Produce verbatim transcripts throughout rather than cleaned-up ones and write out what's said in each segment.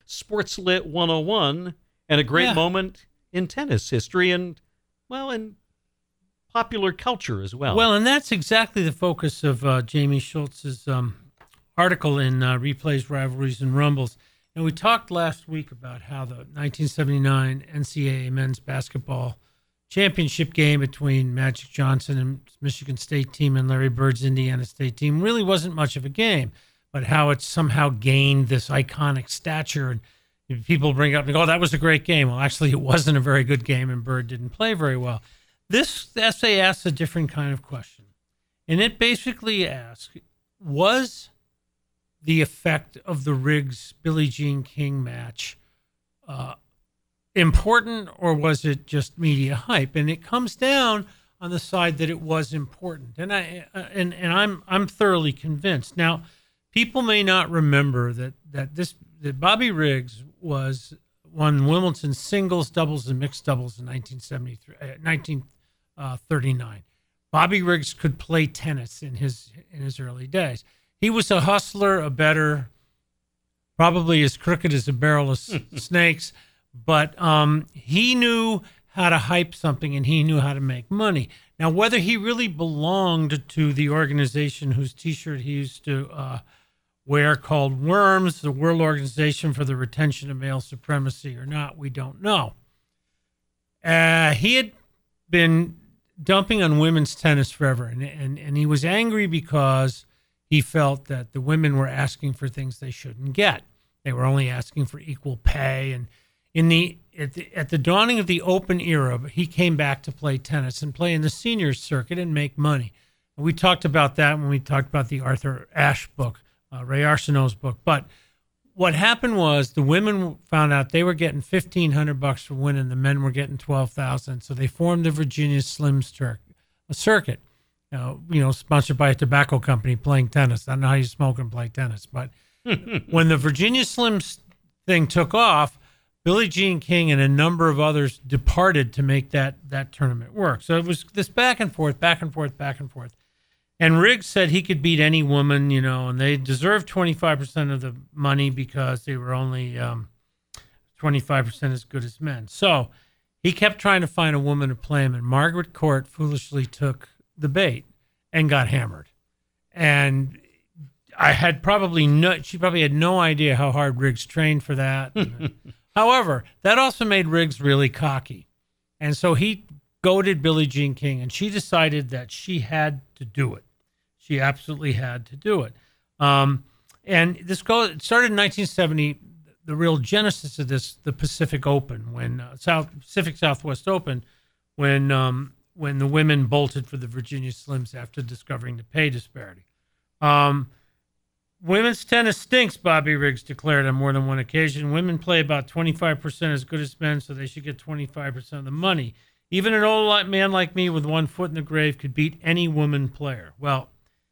Sports Lit one oh one and a great Yeah. moment in tennis history and, well, in popular culture as well. Well, and that's exactly the focus of uh, Jamie Schultz's um, article in uh, Replays, Rivalries, and Rumbles. And we talked last week about how the nineteen seventy-nine N C double A men's basketball championship game between Magic Johnson and Michigan State team and Larry Bird's Indiana State team really wasn't much of a game, but how it somehow gained this iconic stature. And people bring it up and go, oh, that was a great game. Well, actually, it wasn't a very good game, and Bird didn't play very well. This essay asks a different kind of question. And it basically asks, was the effect of the Riggs Billie Jean King match uh, important, or was it just media hype? And it comes down on the side that it was important. And I and, and I'm I'm thoroughly convinced. Now, people may not remember that that this that Bobby Riggs was won Wimbledon singles, doubles, and mixed doubles in nineteen seventy-three, uh, nineteen thirty-nine. Bobby Riggs could play tennis in his in his early days. He was a hustler, a bettor, probably as crooked as a barrel of snakes, but um, he knew how to hype something and he knew how to make money. Now, whether he really belonged to the organization whose T-shirt he used to uh, wear called WORMS, the World Organization for the Retention of Male Supremacy, or not, we don't know. Uh, he had been dumping on women's tennis forever, and, and, and he was angry because he felt that the women were asking for things they shouldn't get. They were only asking for equal pay. And in the at, the at the dawning of the Open era, he came back to play tennis and play in the seniors circuit and make money. And we talked about that when we talked about the Arthur Ashe book, uh, Ray Arsenault's book. But what happened was the women found out they were getting fifteen hundred bucks for winning, the men were getting twelve thousand. So they formed the Virginia Slims Tur- a circuit. Uh, you know, sponsored by a tobacco company playing tennis. I don't know how you smoke and play tennis, but when the Virginia Slims thing took off, Billie Jean King and a number of others departed to make that that tournament work. So it was this back and forth, back and forth, back and forth. And Riggs said he could beat any woman, you know, and they deserved twenty-five percent of the money because they were only um, twenty-five percent as good as men. So he kept trying to find a woman to play him, and Margaret Court foolishly took the bait and got hammered. And I had probably no, she probably had no idea how hard Riggs trained for that. However, that also made Riggs really cocky. And so he goaded Billie Jean King, and she decided that she had to do it. She absolutely had to do it. Um, and this go, it started in nineteen seventy, the real genesis of this, the Pacific Open, when uh, South Pacific Southwest Open, when um, when the women bolted for the Virginia Slims after discovering the pay disparity. Um, Women's tennis stinks, Bobby Riggs declared on more than one occasion. Women play about twenty-five percent as good as men, so they should get twenty-five percent of the money. Even an old man like me with one foot in the grave could beat any woman player. Well,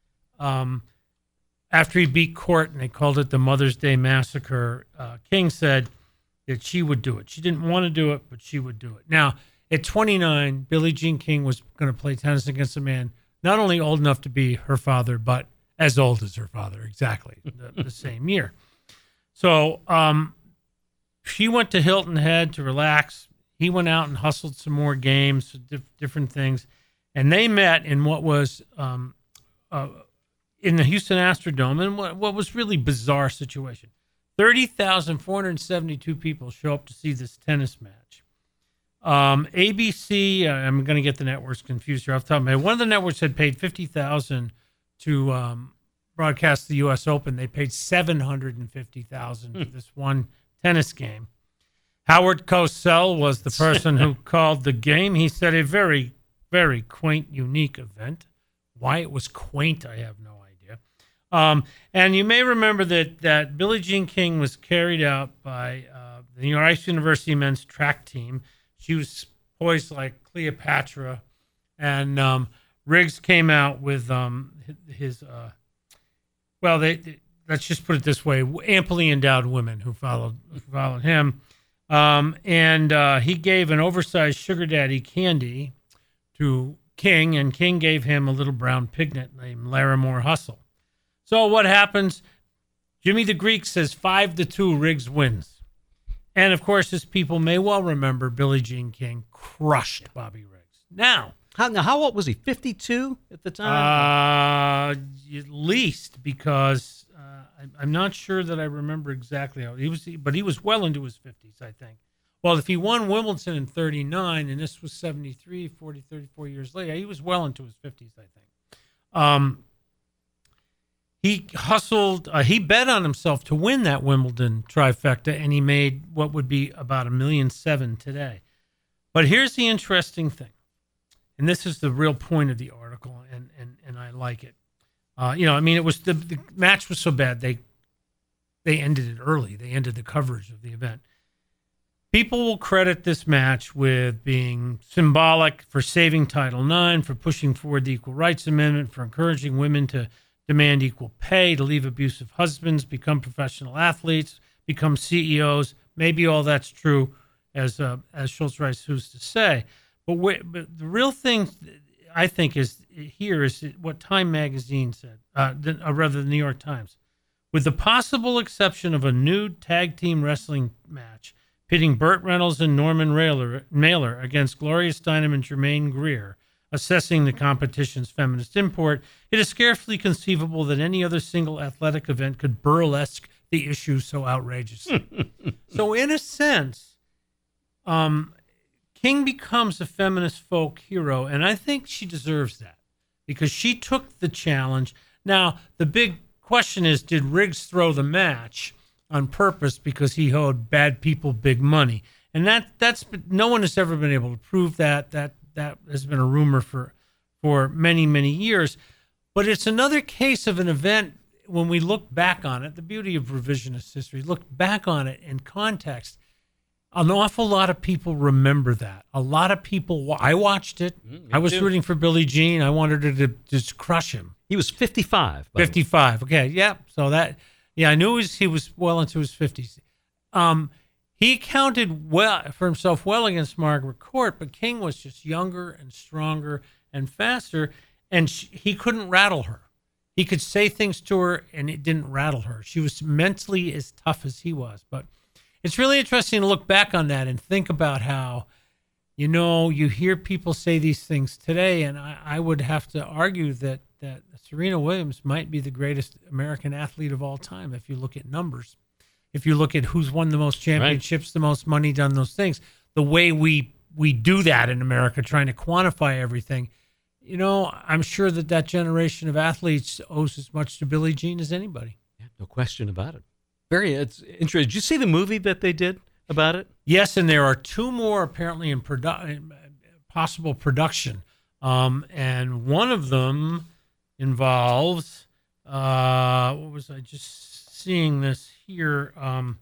um, after he beat Court, and they called it the Mother's Day Massacre, uh, King said that she would do it. She didn't want to do it, but she would do it. Now, at twenty-nine, Billie Jean King was going to play tennis against a man not only old enough to be her father, but as old as her father, exactly, the, the same year. So um, she went to Hilton Head to relax. He went out and hustled some more games, diff- different things. And they met in what was um, uh, in the Houston Astrodome, and what, what was really bizarre situation. thirty thousand four hundred seventy-two people show up to see this tennis match. Um, A B C, uh, I'm going to get the networks confused here off the top of my head. One of the networks had paid fifty thousand dollars to um, broadcast the U S Open. They paid seven hundred fifty thousand dollars for this one tennis game. Howard Cosell was the person who called the game. He said a very, very quaint, unique event. Why it was quaint, I have no idea. Um, and you may remember that that Billie Jean King was carried out by uh, the Rice University men's track team. She was poised like Cleopatra, and um, Riggs came out with um, his, uh, well, they, they, let's just put it this way, amply endowed women who followed who followed him. Um, and uh, he gave an oversized sugar daddy candy to King, and King gave him a little brown piglet named Larimore Hustle. So what happens? Jimmy the Greek says five to two, Riggs wins. And, of course, as people may well remember, Billie Jean King crushed yeah. Bobby Riggs. Now, how, now, how old was he? fifty-two at the time? Uh, at least, because uh, I, I'm not sure that I remember exactly how he was, but he was well into his fifties, I think. Well, if he won Wimbledon in thirty-nine, and this was seventy-three, forty, thirty-four years later, he was well into his fifties, I think. Um, he hustled, uh, he bet on himself to win that Wimbledon trifecta, and he made what would be about a million seven today. But here's the interesting thing, and this is the real point of the article, and and, and I like it. Uh, you know, I mean, it was the, the match was so bad, they they ended it early. They ended the coverage of the event. People will credit this match with being symbolic for saving Title nine, for pushing forward the Equal Rights Amendment, for encouraging women to demand equal pay, to leave abusive husbands, become professional athletes, become C E Os. Maybe all that's true, as uh, as Schultz writes, who's to say. But, wh- but the real thing, I think, is here is what Time Magazine said, uh, the, or rather the New York Times. With the possible exception of a nude tag team wrestling match, pitting Burt Reynolds and Norman Mailer, Mailer against Gloria Steinem and Jermaine Greer, assessing the competition's feminist import, it is scarcely conceivable that any other single athletic event could burlesque the issue so outrageously. So in a sense, um, King becomes a feminist folk hero, and I think she deserves that because she took the challenge. Now, the big question is, did Riggs throw the match on purpose because he owed bad people big money? And that that's no one has ever been able to prove that. That that has been a rumor for for many, many years. But it's another case of an event when we look back on it, the beauty of revisionist history, look back on it in context. An awful lot of people remember that. A lot of people, I watched it. Mm, I was too. rooting for Billie Jean. I wanted her to just crush him. He was fifty-five. fifty-five. Okay. Yeah. So that, yeah, I knew he was, he was well into his fifties. Um, he counted well for himself well against Margaret Court, but King was just younger and stronger and faster, and she, he couldn't rattle her. He could say things to her, and it didn't rattle her. She was mentally as tough as he was. But it's really interesting to look back on that and think about how, you know, you hear people say these things today, and I, I would have to argue that that Serena Williams might be the greatest American athlete of all time if you look at numbers. If you look at who's won the most championships, right. the most money, done those things, the way we we do that in America, trying to quantify everything, you know, I'm sure that that generation of athletes owes as much to Billie Jean as anybody. Yeah, no question about it. Very it's interesting. Did you see the movie that they did about it? Yes, and there are two more apparently in produ- possible production, um, and one of them involves, uh, what was I just seeing this here? Um,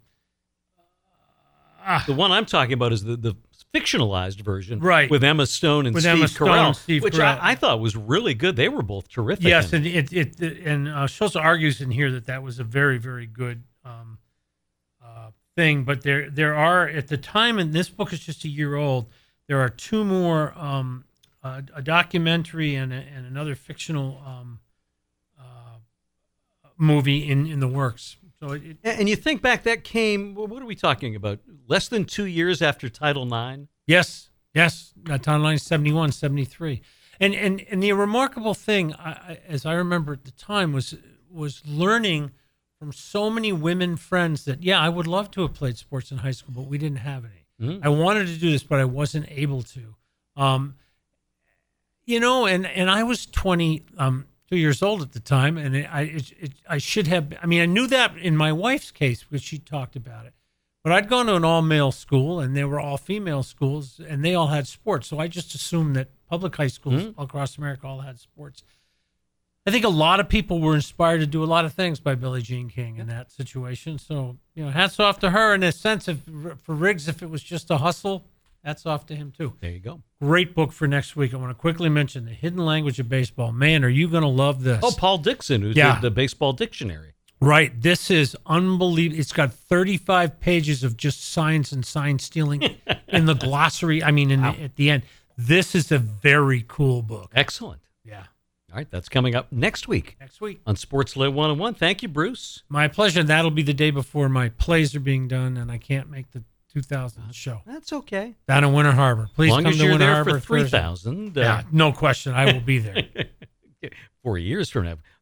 uh, the one I'm talking about is the, the fictionalized version, right? With Emma Stone and with Steve Emma Carell, Stone and Steve which Carell. I, I thought was really good. They were both terrific. Yes, and it, it, it and uh, Schultz argues in here that that was a very, very good um, uh, thing. But there, there are at the time, and this book is just a year old. There are two more, um, uh, a documentary and a, and another fictional um, uh, movie in, in the works. So it, it, and you think back, that came, what are we talking about? Less than two years after Title nine? Yes, yes. Uh, Title nine, seventy-one, seventy-three. And, and, and the remarkable thing, I, I, as I remember at the time, was was learning from so many women friends that, yeah, I would love to have played sports in high school, but we didn't have any. Mm-hmm. I wanted to do this, but I wasn't able to. Um, you know, and, and I was twenty, um, two years old at the time, and it, I it, it, I should have. I mean, I knew that in my wife's case because she talked about it. But I'd gone to an all-male school, and they were all female schools, and they all had sports. So I just assumed that public high schools mm-hmm. all across America all had sports. I think a lot of people were inspired to do a lot of things by Billie Jean King in that situation. So, you know, hats off to her in a sense. If, for Riggs, if it was just a hustle, hats off to him too. There you go. Great book for next week. I want to quickly mention The Hidden Language of Baseball. Man, are you going to love this? Oh, Paul Dixon, who's yeah. the, the baseball dictionary. Right. This is unbelievable. It's got thirty-five pages of just signs and sign stealing in the glossary. I mean, in wow. the, at the end. This is a very cool book. Excellent. Yeah. All right. That's coming up next week. Next week. On Sports Lit one oh one. Thank you, Bruce. My pleasure. That'll be the day before my plays are being done, and I can't make the two thousand show. That's okay. Down in Winter Harbor. Please As long come as to you're Winter there Harbor for three Thursday. thousand. Uh, Yeah, no question. I will be there. Four years from now.